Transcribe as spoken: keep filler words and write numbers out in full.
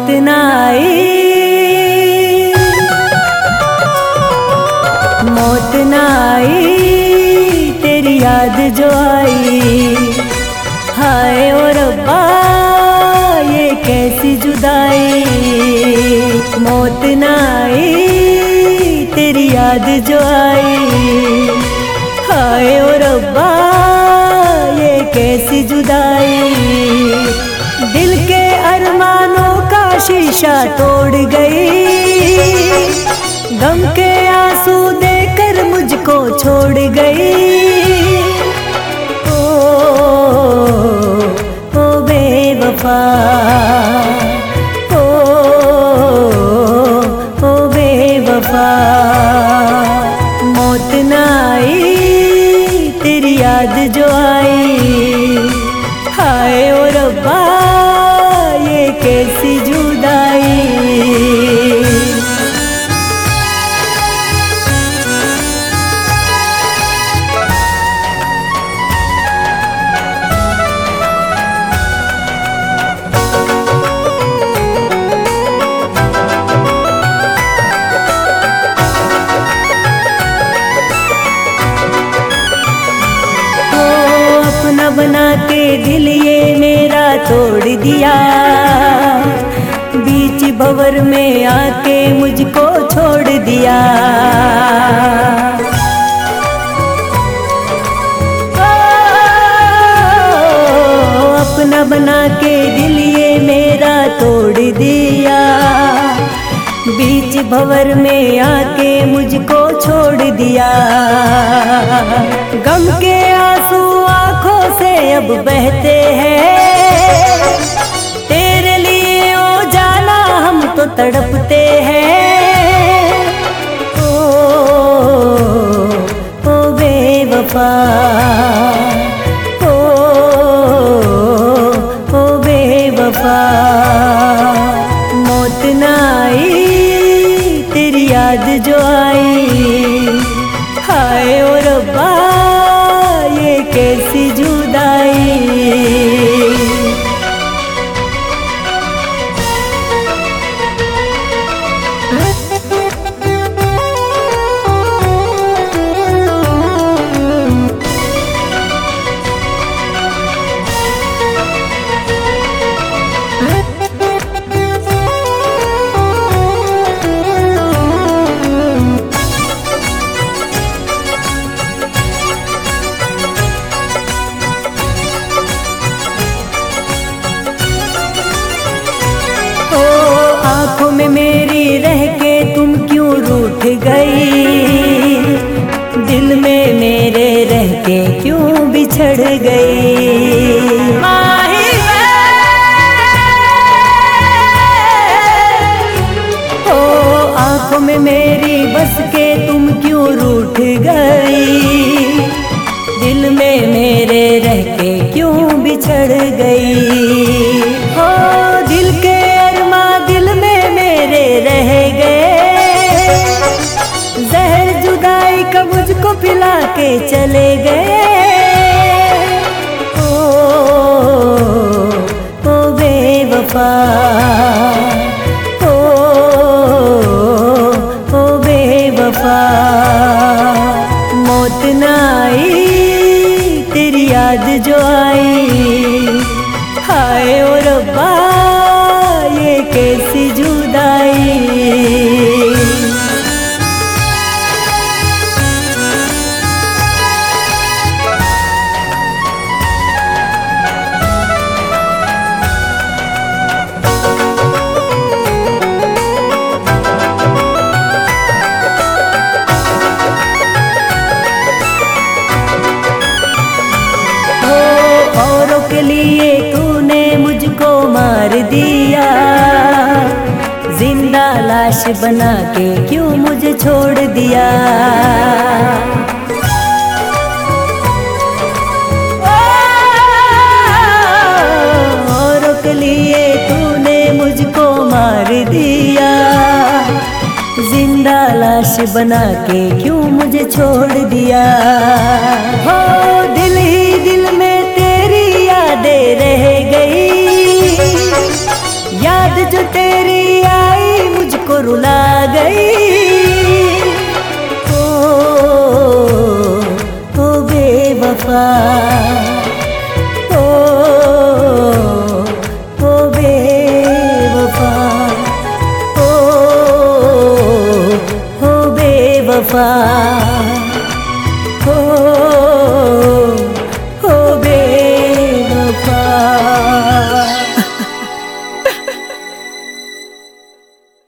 मौत ना आई, मौत ना आई, तेरी याद जो आई। हाय ओ रब्बा ये कैसी जुदाई, मौत ना आई, तेरी याद जो आई। हाय ओ रब्बा ये कैसी जुदाई, दिल के अरमानों का शीशा तोड़ गई। गम के आंसू देकर मुझको छोड़ गई। ओ, ओ बेवफा, ओ, ओ बेवफा। मौत ना आई, तेरी याद जो आई। हाय ओ रब्बा ये कैसी जुदाई। बना के दिल ये मेरा तोड़ दिया, बीच भंवर में आके मुझको छोड़ दिया। ओ, अपना बना के दिल ये मेरा तोड़ दिया, बीच भंवर में आके मुझको छोड़ दिया। गम के आंसू आंखों से अब बहते हैं, तेरे लिए ओ जाना हम तो तड़पते हैं। ओ, ओ बेवफा, ओ, ओ बेवफा। मौत ना आई, तेरी याद जो आई। हाय ओ रब्बा ये कैसी जुदाई। आँखों में मेरी रह के तुम क्यों रूठ गई, दिल में मेरे रह के क्यों बिछड़ गई। ओ आँखों में मेरी बस के तुम क्यों रूठ गई, दिल में मेरे रह के क्यों बिछड़ गई। हो दिल के रह गए, जहर जुदाई का मुझको पिला के चले गए। ओ, ओ बेवफा, ओ, ओ बेवफा। मौत ना आई, तेरी याद जो आई। हाय ओ रब्बा ये कैसी जुदाई। औरों के लिए तूने मुझको मार दिया, जिंदा लाश बना के क्यों मुझे छोड़ दिया। औरों के लिए तूने मुझको मार दिया, जिंदा लाश बना के क्यों मुझे छोड़ दिया। हो दिल ही दिल में तेरी यादें रह गई, याद याद जो तेरी आई मुझको रुला गई। ओ, ओ बेवफा, ओ, ओ बेवफा, ओ, ओ बेवफा।